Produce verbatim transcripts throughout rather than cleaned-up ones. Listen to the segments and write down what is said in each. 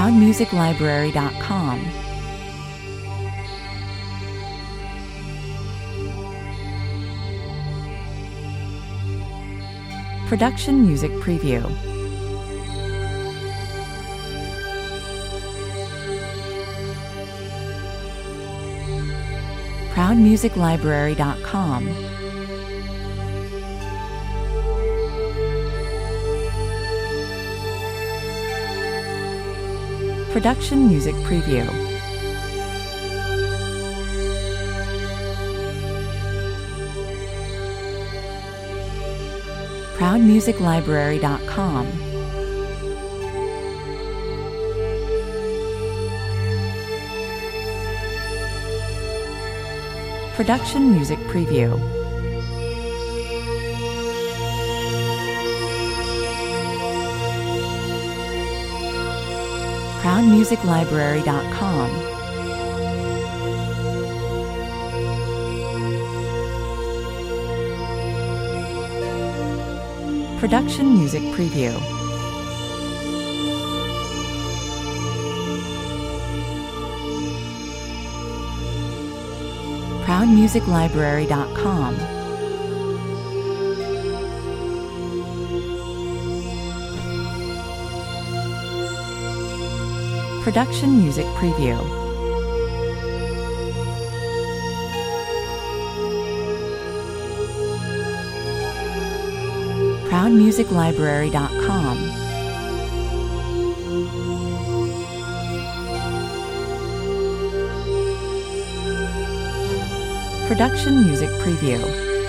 proud music library dot com. Production Music Preview. proud music library dot com. Production Music Preview. proud music library dot com. Production Music Preview. proud music library dot com. Production Music Preview. proud music library dot com. Production Music Preview. proud music library dot com. Production Music Preview.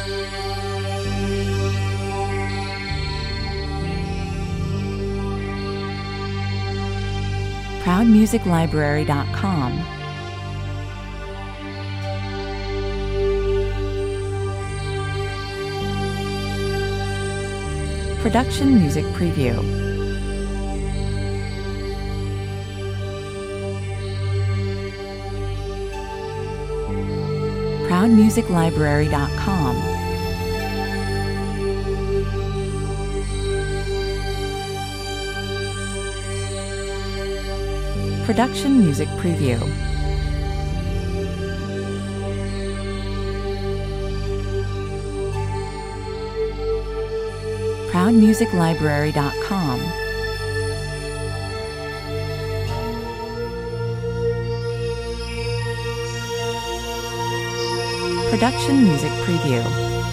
proud music library dot com. Production Music Preview. proud music library dot com. Production Music Preview. proud music library dot com. Production Music Preview.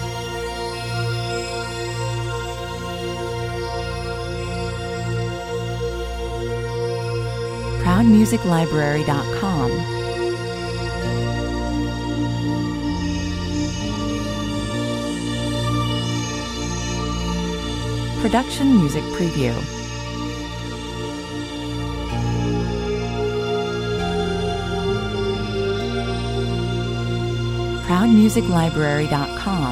proud music library dot com. Production Music Preview. proud music library dot com.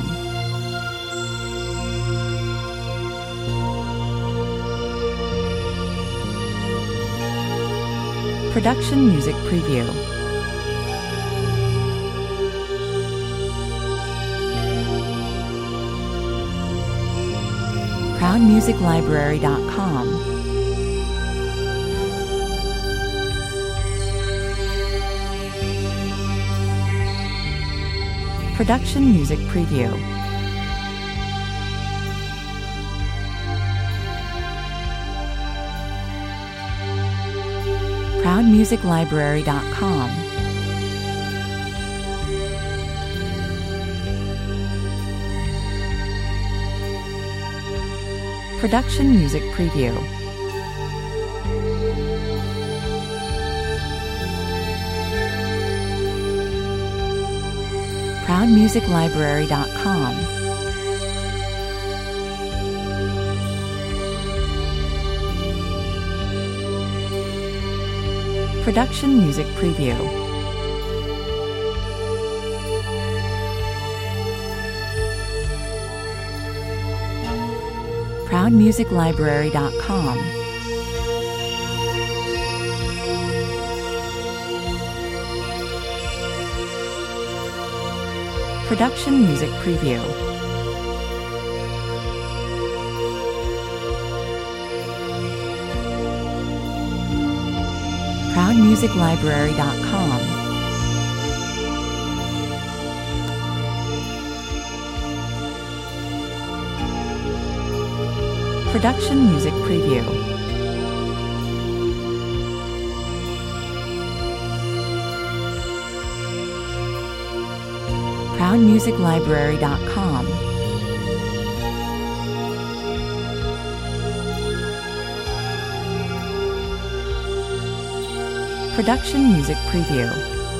Production Music Preview. proud music library dot com. Production Music Preview. proud music library dot com. Production Music Preview. proud music library dot com. Production Music Preview. proud music library dot com. Production Music Preview. proud music library dot com. Production Music Preview. proud music library dot com. Production Music Preview.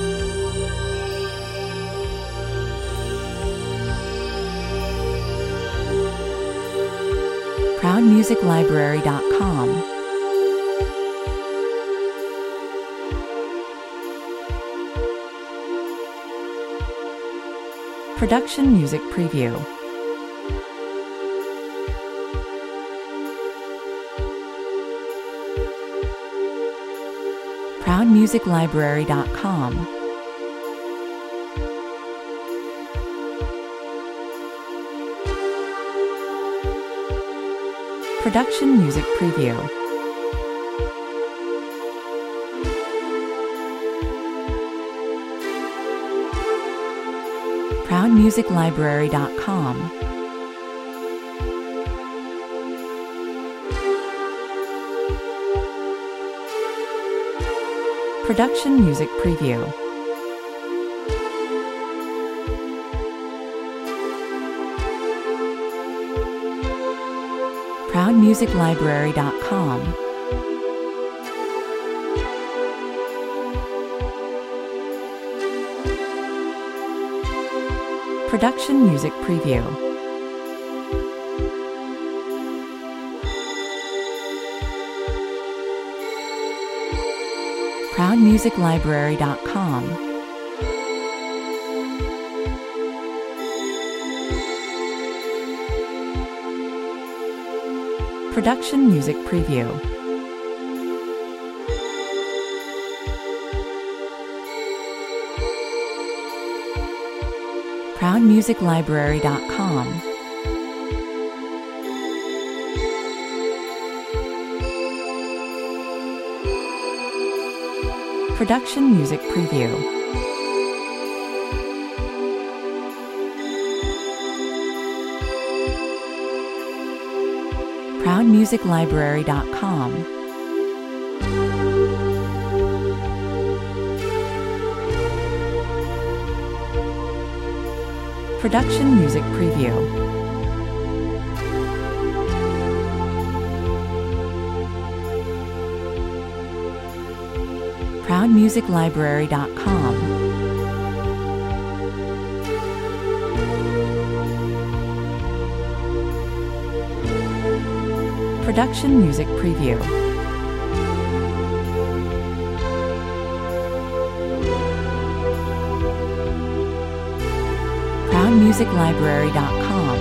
proud music library dot com. Production Music Preview. proud music library dot com. Production Music Preview. proud music library dot com. Production Music Preview. proud music library dot com. Production Music Preview. proud music library dot com. Production Music Preview. proud music library dot com. Production Music Preview. proud music library dot com. Production Music Preview. proud music library dot com. Production Music Preview. proud music library dot com.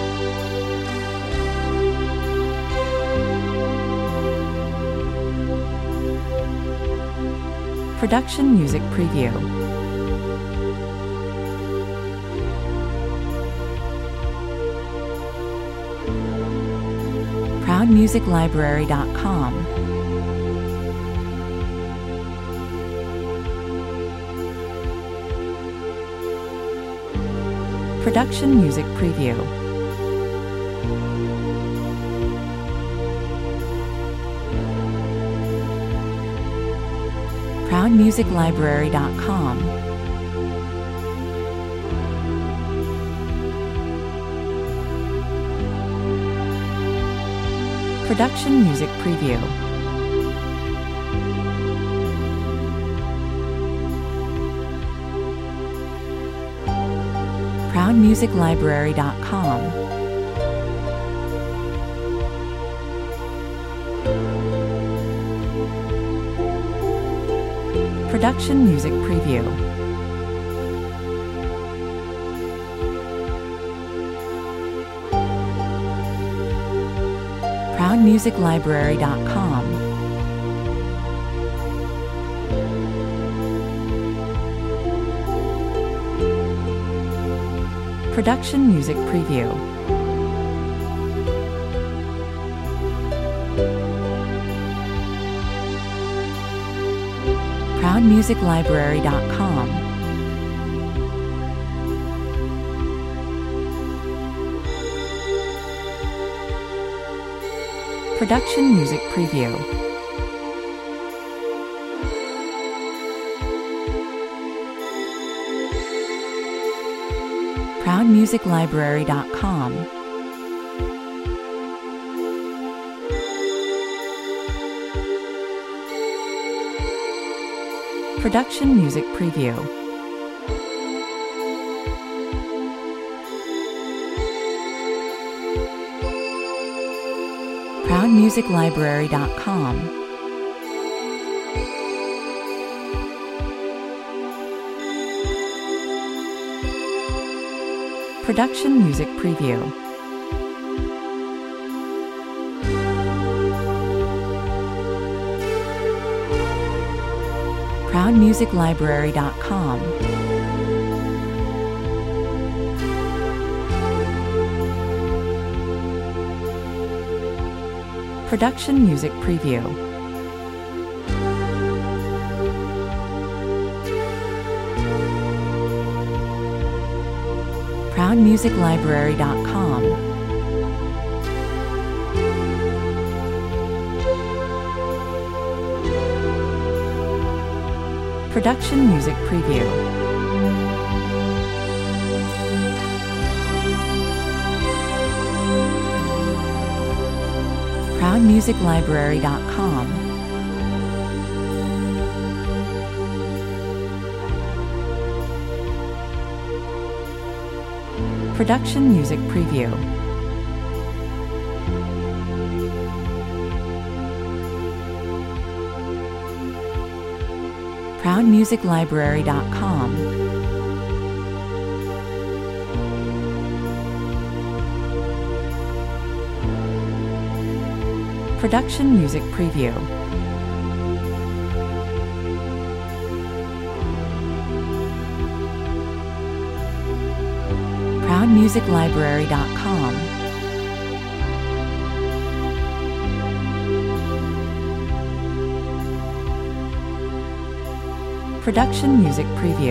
Production Music Preview. proud music library dot com. Production Music Preview. proud music library dot com. Production Music Preview. proud music library dot com. Production Music Preview. proud music library dot com. Production Music Preview. proud music library dot com, Production Music Preview. proud music library dot com, Production Music Preview. proud music library dot com, Production Music Preview. proud music library dot com, Production Music Preview. proud music library dot com, Production Music Preview. proud music library dot com, Production Music Preview. proud music library dot com, Production Music Preview. proud music library dot com, Production Music Preview.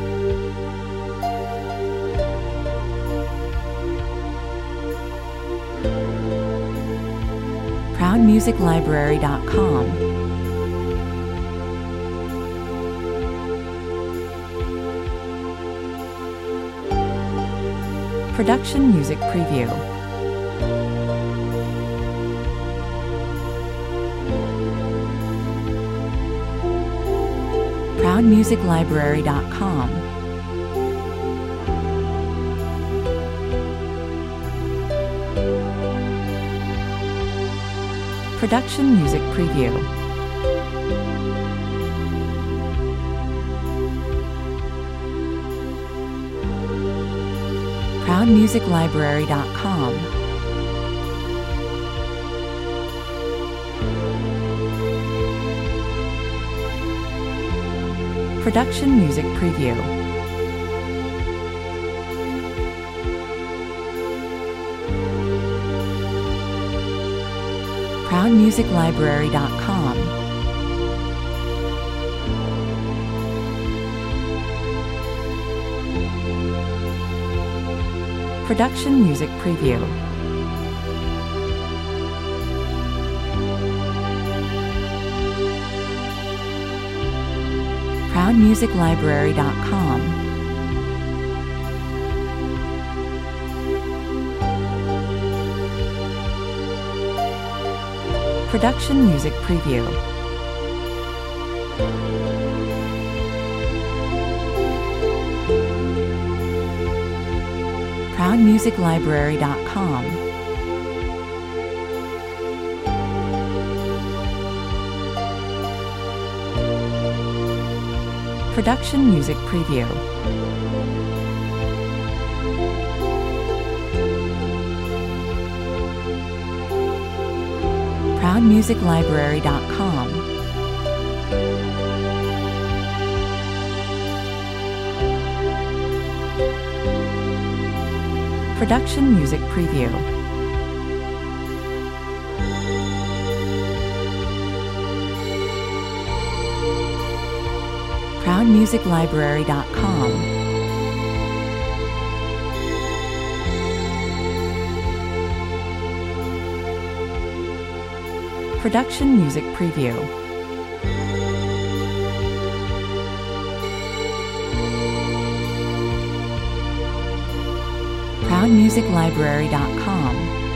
proud music library dot com, Production Music Preview. proud music library dot com, Production Music Preview. proud music library dot com, Production Music Preview. proud music library dot com, Production Music Preview. proud music library dot com, Production Music Preview. proud music library dot com, Production Music Preview. proud music library dot com, Production Music Preview. proud music library dot com. Production Music Preview. proud music library dot com.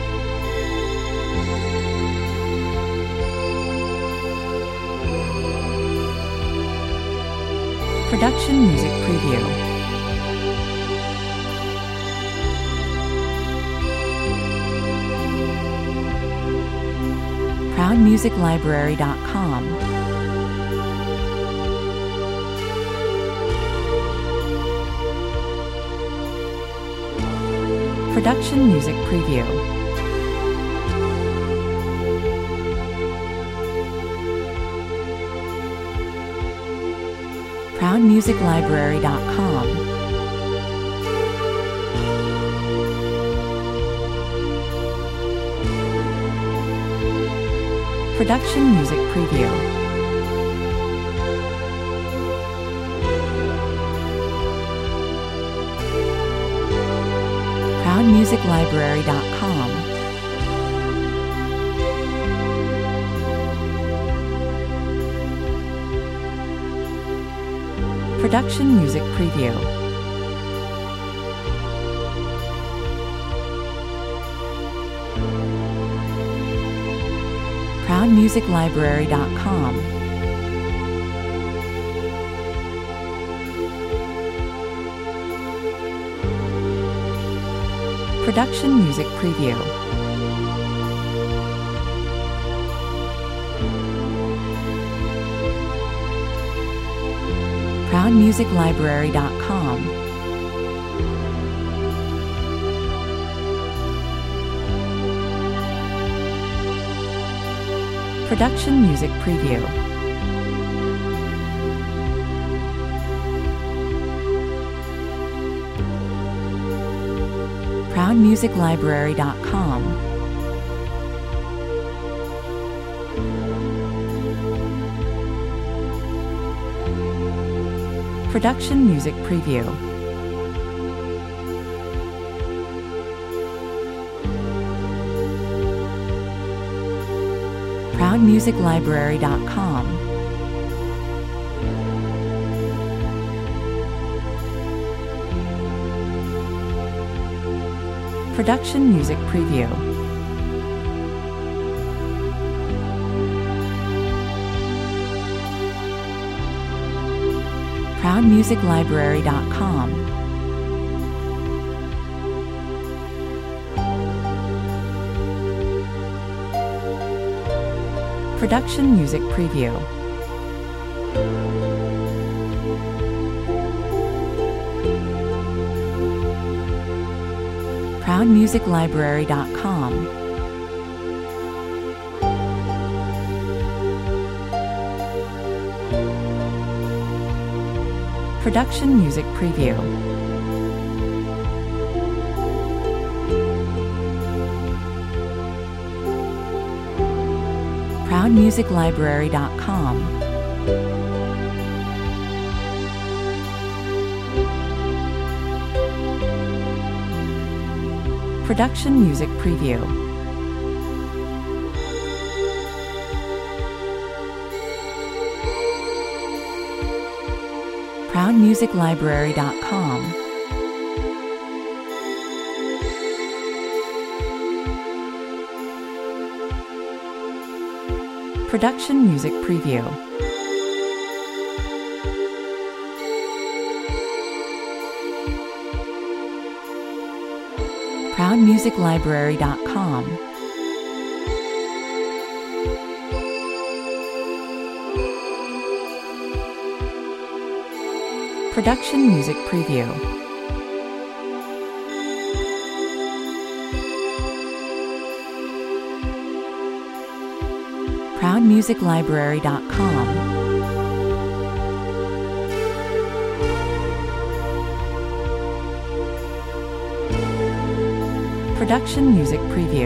Production Music Preview. proud music library dot com. Production Music Preview. proud music library dot com. Production Music Preview. proud music library dot com. Production Music Preview. proud music library dot com. Production Music Preview. proud music library dot com. Production Music Preview. proud music library dot com. Production Music Preview. proud music library dot com. Production Music Preview. proud music library dot com. Production Music Preview. proud music library dot com. Production Music Preview. proud music library dot com. Production Music Preview. proud music library dot com. Production Music Preview. proud music library dot com. Production Music Preview. proud music library dot com. Production Music Preview.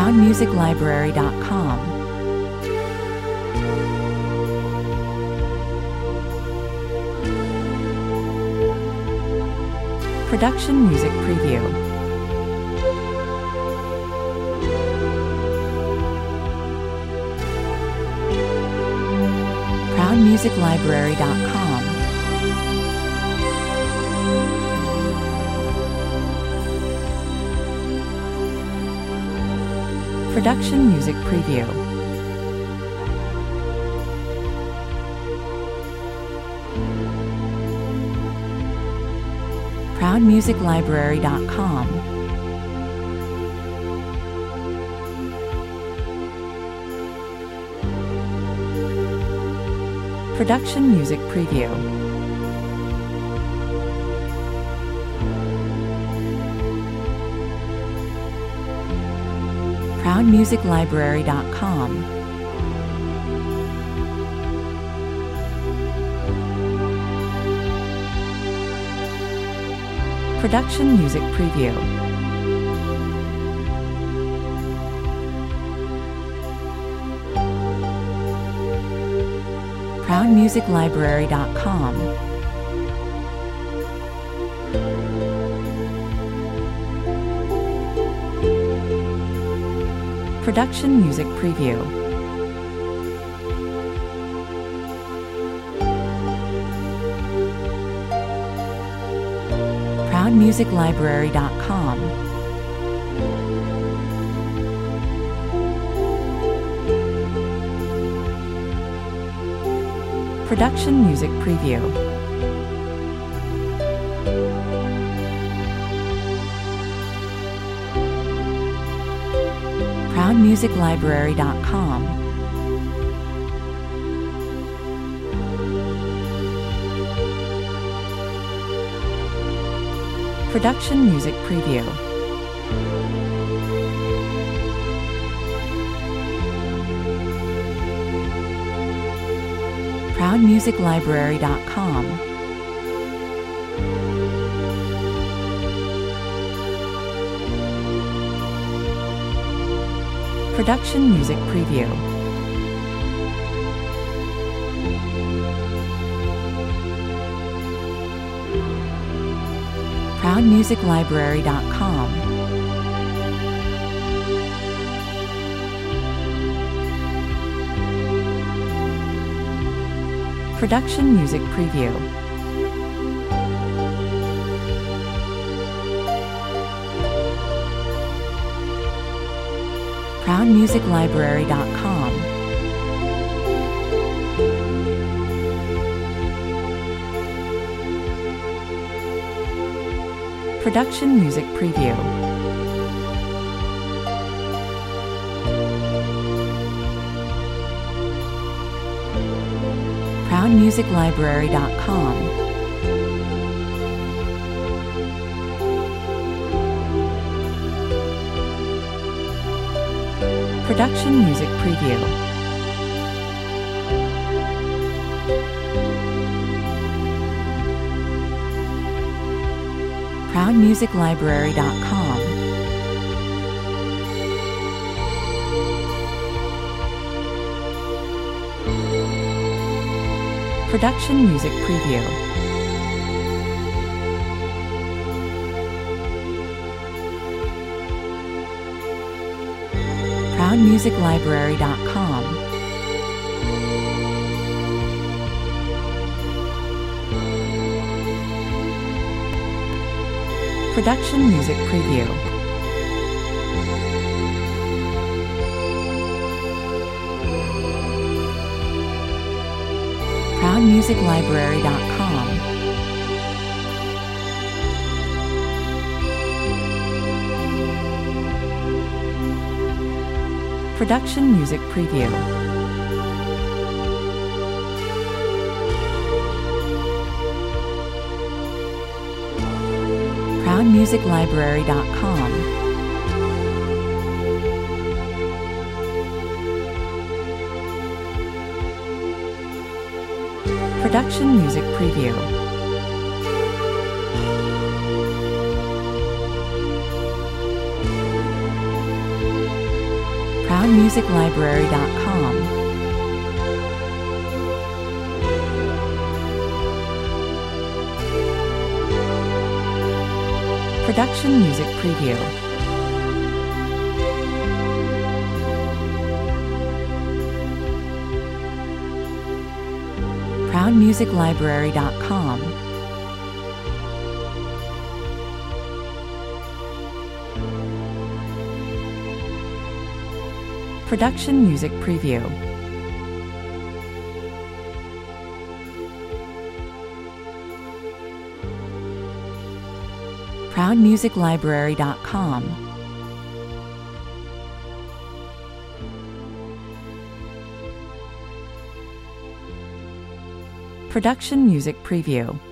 proud music library dot com. Production Music Preview. proud music library dot com. Production Music Preview. proud music library dot com. Production Music Preview. proud music library dot com. Production Music Preview. proud music library dot com. Production Music Preview. proud music library dot com. Production Music Preview. proud music library dot com. Production Music Preview. proud music library dot com. Production Music Preview. proud music library dot com. Production Music Preview. proud music library dot com. Production Music Preview. proud music library dot com. Production Music Preview. proud music library dot com. Production Music Preview. proud music library dot com. Production Music Preview. proud music library dot com. Production Music Preview. proud music library dot com. Production Music Preview. proud music library dot com. Production Music Preview. proud music library dot com. Production Music Preview. proud music library dot com. Production Music Preview.